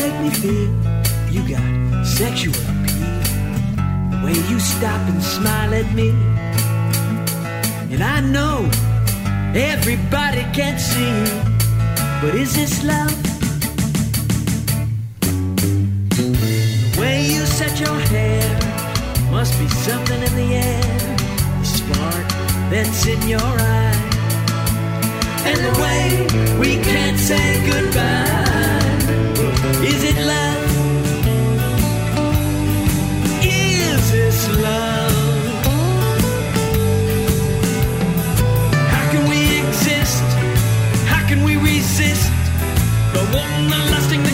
make me feel. You got sexual appeal. The way you stop and smile at me. And I know everybody can't see, but is this love? The way you set your hair must be something in the air. The spark that's in your eye. And the way we can't say goodbye. Is it love? Is this love? How can we exist? How can we resist the one lasting